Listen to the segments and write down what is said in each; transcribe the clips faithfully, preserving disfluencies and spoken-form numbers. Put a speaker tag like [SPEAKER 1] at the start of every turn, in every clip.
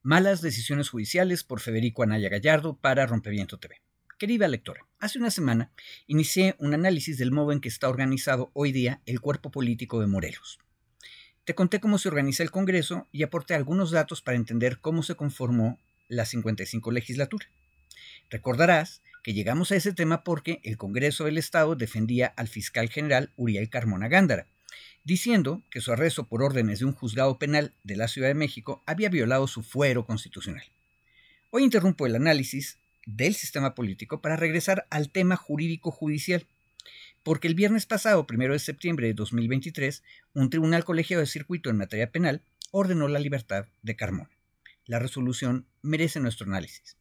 [SPEAKER 1] Malas decisiones judiciales por Federico Anaya Gallardo para Rompeviento T V. Querida lectora, hace una semana inicié un análisis del modo en que está organizado hoy día el cuerpo político de Morelos. Te conté cómo se organiza el Congreso y aporté algunos datos para entender cómo se conformó la cincuenta y cinco legislatura. Recordarás que llegamos a ese tema porque el Congreso del Estado defendía al fiscal general Uriel Carmona Gándara, diciendo que su arresto por órdenes de un juzgado penal de la Ciudad de México había violado su fuero constitucional. Hoy interrumpo el análisis del sistema político para regresar al tema jurídico-judicial, porque el viernes pasado, primero de septiembre de dos mil veintitrés, un tribunal colegiado de circuito en materia penal ordenó la libertad de Carmona. La resolución merece nuestro análisis.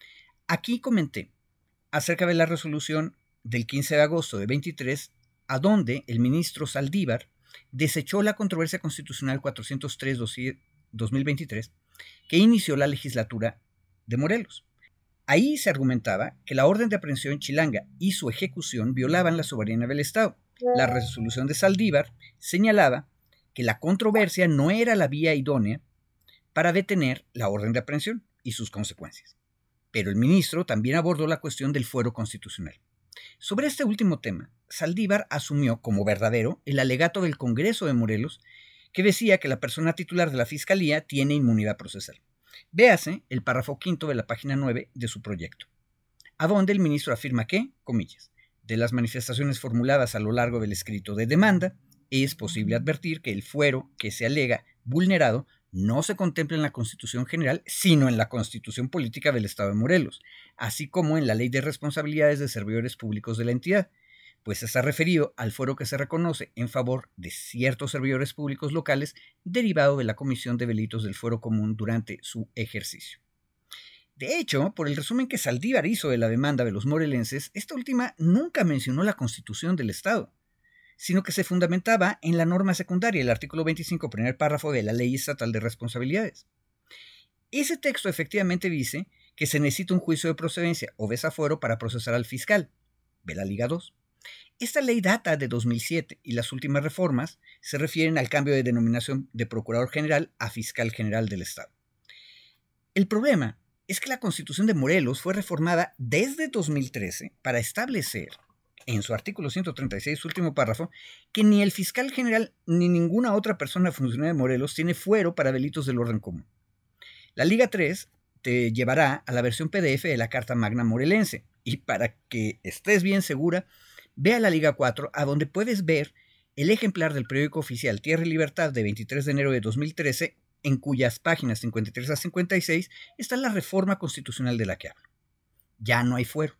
[SPEAKER 1] Aquí comenté acerca de la resolución del quince de agosto de veintitrés, a donde el ministro Saldívar desechó la controversia constitucional cuatrocientos tres barra dos mil veintitrés que inició la legislatura de Morelos. Ahí se argumentaba que la orden de aprehensión chilanga y su ejecución violaban la soberanía del Estado. La resolución de Saldívar señalaba que la controversia no era la vía idónea para detener la orden de aprehensión y sus consecuencias. Pero el ministro también abordó la cuestión del fuero constitucional. Sobre este último tema, Saldívar asumió como verdadero el alegato del Congreso de Morelos que decía que la persona titular de la Fiscalía tiene inmunidad procesal. Véase el párrafo quinto de la página nueve de su proyecto, a donde el ministro afirma que, comillas, de las manifestaciones formuladas a lo largo del escrito de demanda, es posible advertir que el fuero que se alega vulnerado no se contempla en la Constitución General, sino en la Constitución Política del Estado de Morelos, así como en la Ley de Responsabilidades de Servidores Públicos de la entidad, pues está referido al fuero que se reconoce en favor de ciertos servidores públicos locales derivado de la comisión de delitos del fuero común durante su ejercicio. De hecho, por el resumen que Saldívar hizo de la demanda de los morelenses, esta última nunca mencionó la Constitución del Estado, sino que se fundamentaba en la norma secundaria, el artículo veinticinco, primer párrafo de la Ley Estatal de Responsabilidades. Ese texto efectivamente dice que se necesita un juicio de procedencia o desafuero para procesar al fiscal. Ve la Liga dos. Esta ley data de dos mil siete y las últimas reformas se refieren al cambio de denominación de Procurador General a Fiscal General del Estado. El problema es que la Constitución de Morelos fue reformada desde dos mil trece para establecer, en su artículo ciento treinta y seis, último párrafo, que ni el fiscal general ni ninguna otra persona funcionaria de Morelos tiene fuero para delitos del orden común. La Liga tres te llevará a la versión P D F de la Carta Magna Morelense, y para que estés bien segura, ve a la Liga cuatro, a donde puedes ver el ejemplar del periódico oficial Tierra y Libertad de veintitrés de enero de dos mil trece, en cuyas páginas cincuenta y tres a cincuenta y seis está la reforma constitucional de la que hablo. Ya no hay fuero.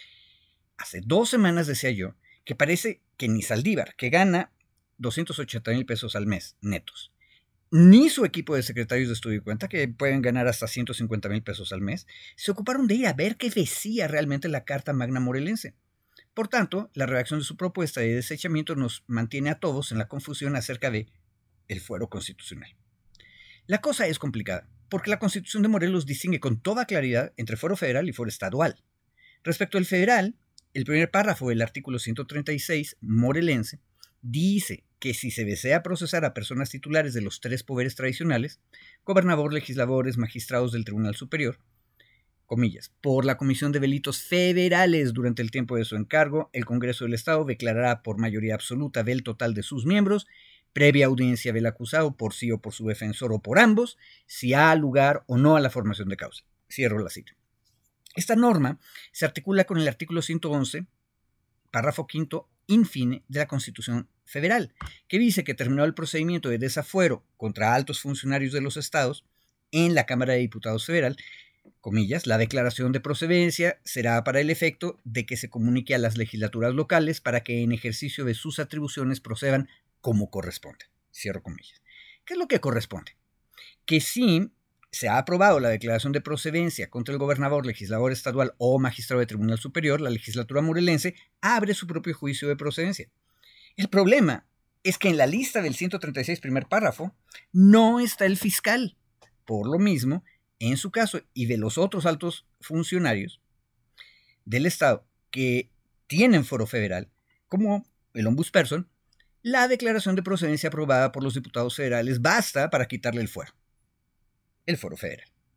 [SPEAKER 1] Hace dos semanas decía yo que parece que ni Saldívar, que gana doscientos ochenta mil pesos al mes netos, ni su equipo de secretarios de estudio y cuenta, que pueden ganar hasta ciento cincuenta mil pesos al mes, se ocuparon de ir a ver qué decía realmente la Carta Magna Morelense. Por tanto, la redacción de su propuesta de desechamiento nos mantiene a todos en la confusión acerca de el fuero constitucional. La cosa es complicada, porque la Constitución de Morelos distingue con toda claridad entre fuero federal y fuero estadual. Respecto al federal, el primer párrafo del artículo ciento treinta y seis morelense dice que si se desea procesar a personas titulares de los tres poderes tradicionales, gobernador, legisladores, magistrados del Tribunal Superior, comillas, por la comisión de delitos federales durante el tiempo de su encargo, el Congreso del Estado declarará por mayoría absoluta del total de sus miembros, previa audiencia del acusado por sí o por su defensor o por ambos, si ha lugar o no a la formación de causa. Cierro la cita. Esta norma se articula con el artículo ciento once, párrafo quinto, infine, de la Constitución Federal, que dice que terminó el procedimiento de desafuero contra altos funcionarios de los estados en la Cámara de Diputados Federal, comillas, la declaración de procedencia será para el efecto de que se comunique a las legislaturas locales para que en ejercicio de sus atribuciones procedan como corresponde. Cierro comillas. ¿Qué es lo que corresponde? Que si se ha aprobado la declaración de procedencia contra el gobernador, legislador estadual o magistrado de Tribunal Superior, la legislatura morelense abre su propio juicio de procedencia. El problema es que en la lista del ciento treinta y seis, primer párrafo, no está el fiscal. Por lo mismo, en su caso y de los otros altos funcionarios del Estado que tienen foro federal, como el ombudsperson, la declaración de procedencia aprobada por los diputados federales basta para quitarle el fuero, el foro federal.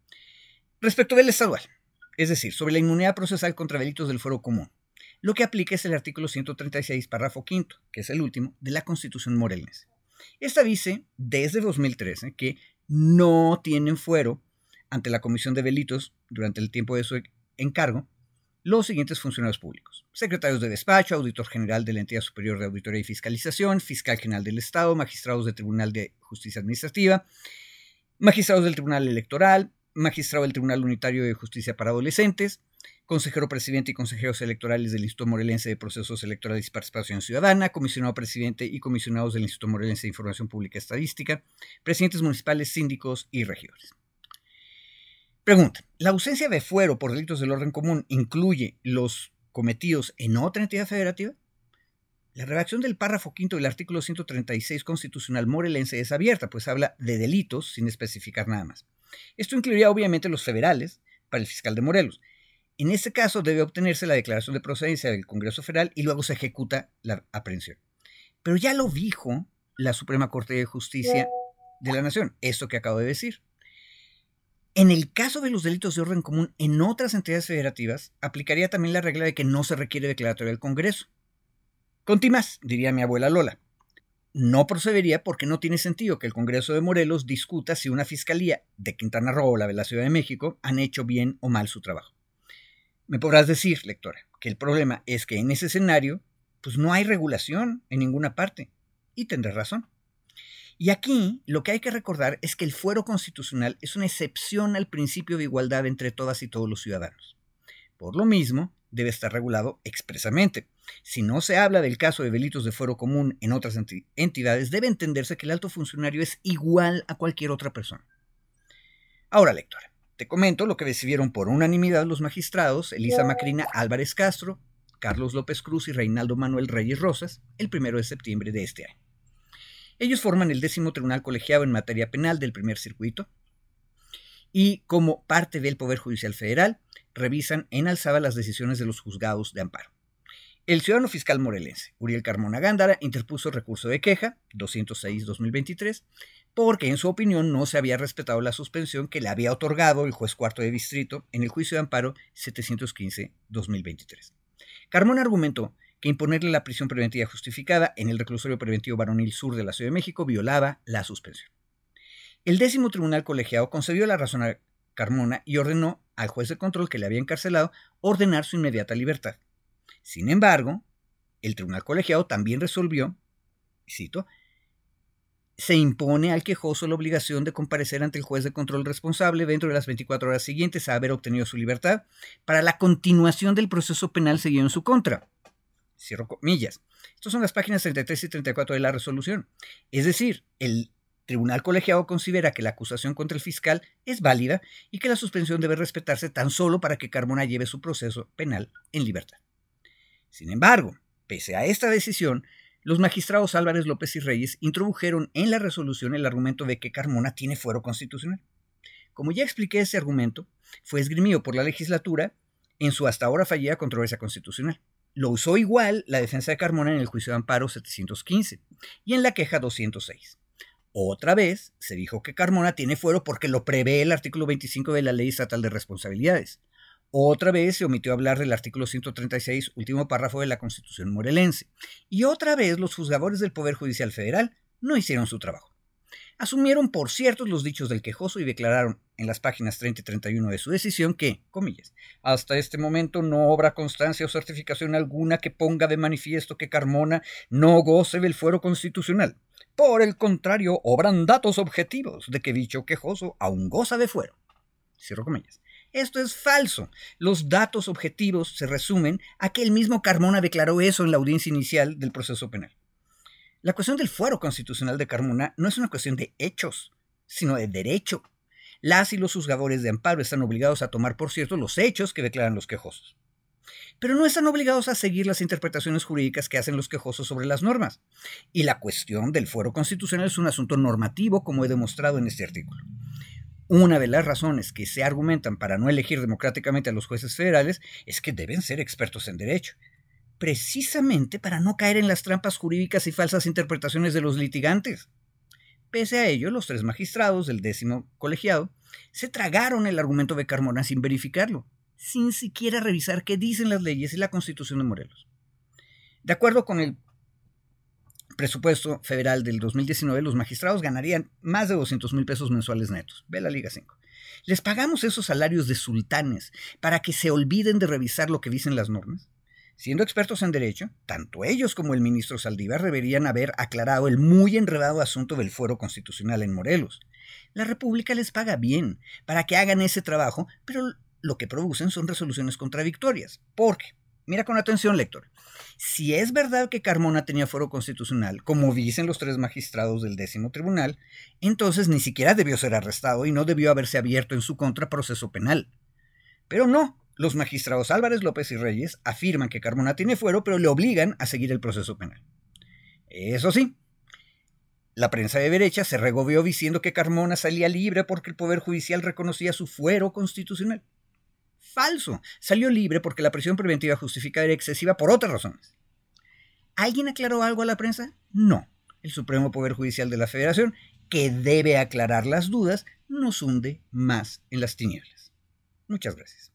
[SPEAKER 1] Respecto del estadual, es decir, sobre la inmunidad procesal contra delitos del fuero común, lo que aplica es el artículo ciento treinta y seis, párrafo quinto, que es el último, de la Constitución morelense. Esta dice, desde dos mil trece, que no tienen fuero ante la comisión de delitos durante el tiempo de su encargo los siguientes funcionarios públicos: secretarios de despacho, auditor general de la entidad superior de auditoría y fiscalización, fiscal general del Estado, magistrados del Tribunal de Justicia Administrativa, magistrados del Tribunal Electoral, magistrado del Tribunal Unitario de Justicia para Adolescentes, consejero presidente y consejeros electorales del Instituto Morelense de Procesos Electorales y Participación Ciudadana, comisionado presidente y comisionados del Instituto Morelense de Información Pública y Estadística, presidentes municipales, síndicos y regidores. Pregunta: ¿la ausencia de fuero por delitos del orden común incluye los cometidos en otra entidad federativa? La redacción del párrafo quinto del artículo ciento treinta y seis constitucional morelense es abierta, pues habla de delitos sin especificar nada más. Esto incluiría obviamente los federales para el fiscal de Morelos. En este caso debe obtenerse la declaración de procedencia del Congreso Federal y luego se ejecuta la aprehensión. Pero ya lo dijo la Suprema Corte de Justicia de la Nación, esto que acabo de decir. En el caso de los delitos de orden común en otras entidades federativas, aplicaría también la regla de que no se requiere declaratoria del Congreso. Contimás, diría mi abuela Lola. No procedería porque no tiene sentido que el Congreso de Morelos discuta si una fiscalía de Quintana Roo o la de la Ciudad de México han hecho bien o mal su trabajo. Me podrás decir, lectora, que el problema es que en ese escenario pues no hay regulación en ninguna parte. Y tendrás razón. Y aquí lo que hay que recordar es que el fuero constitucional es una excepción al principio de igualdad entre todas y todos los ciudadanos. Por lo mismo, debe estar regulado expresamente. Si no se habla del caso de delitos de fuero común en otras enti- entidades, debe entenderse que el alto funcionario es igual a cualquier otra persona. Ahora, lectora, te comento lo que decidieron por unanimidad los magistrados Elisa Macrina Álvarez Castro, Carlos López Cruz y Reinaldo Manuel Reyes Rosas el primero de septiembre de este año. Ellos forman el décimo tribunal colegiado en materia penal del primer circuito y, como parte del Poder Judicial Federal, revisan en alzada las decisiones de los juzgados de amparo. El ciudadano fiscal morelense, Uriel Carmona Gándara, interpuso recurso de queja doscientos seis guión dos mil veintitrés porque, en su opinión, no se había respetado la suspensión que le había otorgado el juez cuarto de distrito en el juicio de amparo setecientos quince guión dos mil veintitrés. Carmona argumentó que imponerle la prisión preventiva justificada en el reclusorio preventivo varonil sur de la Ciudad de México violaba la suspensión. El décimo tribunal colegiado concedió la razón a Carmona y ordenó al juez de control que le había encarcelado ordenar su inmediata libertad. Sin embargo, el tribunal colegiado también resolvió, cito, se impone al quejoso la obligación de comparecer ante el juez de control responsable dentro de las veinticuatro horas siguientes a haber obtenido su libertad para la continuación del proceso penal seguido en su contra. Cierro comillas. Estas son las páginas treinta y tres y treinta y cuatro de la resolución. Es decir, el tribunal colegiado considera que la acusación contra el fiscal es válida y que la suspensión debe respetarse tan solo para que Carmona lleve su proceso penal en libertad. Sin embargo, pese a esta decisión, los magistrados Álvarez, López y Reyes introdujeron en la resolución el argumento de que Carmona tiene fuero constitucional. Como ya expliqué, ese argumento fue esgrimido por la legislatura en su hasta ahora fallida controversia constitucional. Lo usó igual la defensa de Carmona en el juicio de amparo setecientos quince y en la queja doscientos seis. Otra vez se dijo que Carmona tiene fuero porque lo prevé el artículo veinticinco de la Ley Estatal de Responsabilidades. Otra vez se omitió hablar del artículo ciento treinta y seis, último párrafo de la Constitución morelense. Y otra vez los juzgadores del Poder Judicial Federal no hicieron su trabajo. Asumieron por ciertos los dichos del quejoso y declararon en las páginas treinta y treinta y uno de su decisión que, comillas, hasta este momento no obra constancia o certificación alguna que ponga de manifiesto que Carmona no goce del fuero constitucional. Por el contrario, obran datos objetivos de que dicho quejoso aún goza de fuero. Cierro comillas. Esto es falso. Los datos objetivos se resumen a que el mismo Carmona declaró eso en la audiencia inicial del proceso penal. La cuestión del fuero constitucional de Carmona no es una cuestión de hechos, sino de derecho. Las y los juzgadores de amparo están obligados a tomar por cierto los hechos que declaran los quejosos. Pero no están obligados a seguir las interpretaciones jurídicas que hacen los quejosos sobre las normas. Y la cuestión del fuero constitucional es un asunto normativo, como he demostrado en este artículo. Una de las razones que se argumentan para no elegir democráticamente a los jueces federales es que deben ser expertos en derecho, precisamente para no caer en las trampas jurídicas y falsas interpretaciones de los litigantes. Pese a ello, los tres magistrados del décimo colegiado se tragaron el argumento de Carmona sin verificarlo, sin siquiera revisar qué dicen las leyes y la Constitución de Morelos. De acuerdo con el presupuesto federal del dos mil diecinueve, los magistrados ganarían más de doscientos mil pesos mensuales netos. Ve la Liga cinco. ¿Les pagamos esos salarios de sultanes para que se olviden de revisar lo que dicen las normas? Siendo expertos en derecho, tanto ellos como el ministro Saldívar deberían haber aclarado el muy enredado asunto del fuero constitucional en Morelos. La República les paga bien para que hagan ese trabajo, pero lo que producen son resoluciones contradictorias. Porque, mira con atención, lector, si es verdad que Carmona tenía fuero constitucional, como dicen los tres magistrados del décimo tribunal, entonces ni siquiera debió ser arrestado y no debió haberse abierto en su contra proceso penal. Pero no. Los magistrados Álvarez, López y Reyes afirman que Carmona tiene fuero, pero le obligan a seguir el proceso penal. Eso sí, la prensa de derecha se regodeó diciendo que Carmona salía libre porque el Poder Judicial reconocía su fuero constitucional. Falso, salió libre porque la prisión preventiva justificada era excesiva por otras razones. ¿Alguien aclaró algo a la prensa? No. El Supremo Poder Judicial de la Federación, que debe aclarar las dudas, nos hunde más en las tinieblas. Muchas gracias.